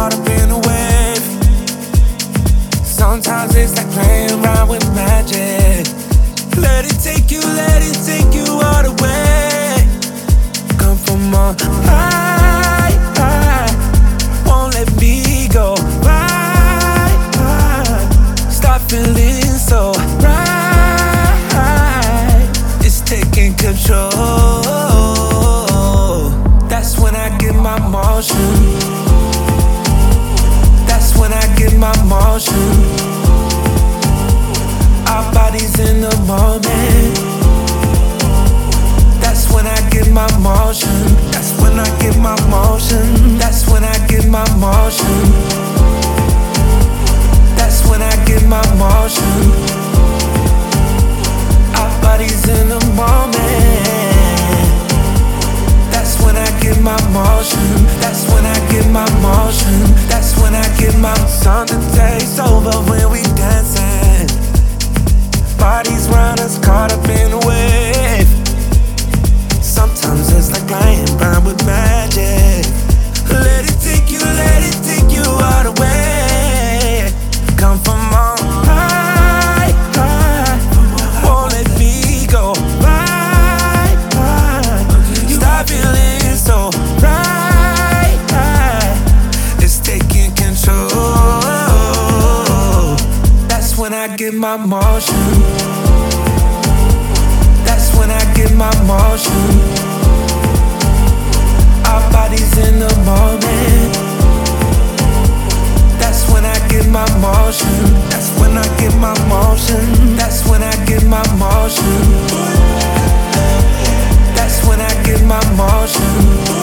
caught up in a wave. Sometimes it's like playing around with magic. Let it take you all the way. Come from on high, won't let me go. Right, start feeling so right. It's taking control. That's when I get my motion. That's when I get my motion. Our bodies in the moment. That's when I get my motion. That's when I get my motion. That's when I get my motion. That's when I get my motion. Our bodies in the moment. That's when I get my motion. That's when I get my motion. That's when I get my something takes over when we dancing. Bodies round us caught up in a wave. Sometimes it's like playing around with magic. Let it take you all the way. Come from on high, won't let me go. Right, stop feeling so right. It's taking control. That's when I get my motion. That's when I get my motion. Our bodies in the moment. That's when I get my motion. That's when I get my motion. That's when I get my motion. That's when I get my motion.